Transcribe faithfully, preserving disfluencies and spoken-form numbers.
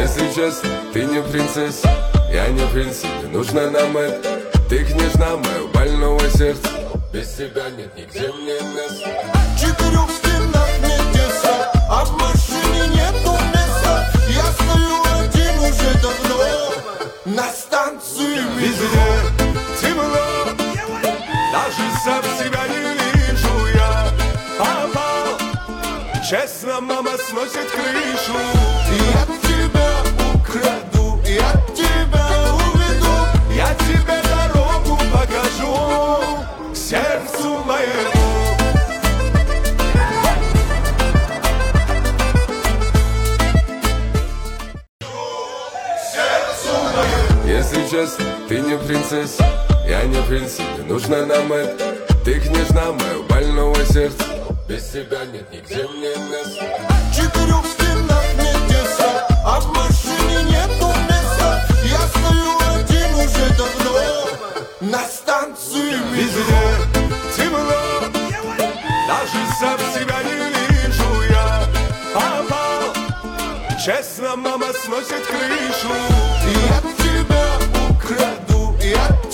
Если честно, ты не принцесса, я не принц, не нужно нам это. Ты княжна моего больного сердца, без тебя нет нигде мне места. В четырех стенах не тесно, а в машине нету места. Я стою один уже давно на станции Везде темно, даже сам себя не вижу я. Попал, честно, мама сносит крышу. Я тебя украду, я тебя уведу, Я тебе дорогу покажу, к сердцу моему. Если честно, ты не принцесса, я не принц, не нужно нам это. Ты княжна моего больного сердца, без тебя нет нигде мне места. в четырех стенах не тесно, а в машине нету места. Я стою один уже давно на станции Везде темно, даже сам себя не вижу я. Попал, честно, мама сносит крышу. Я тебя украду, я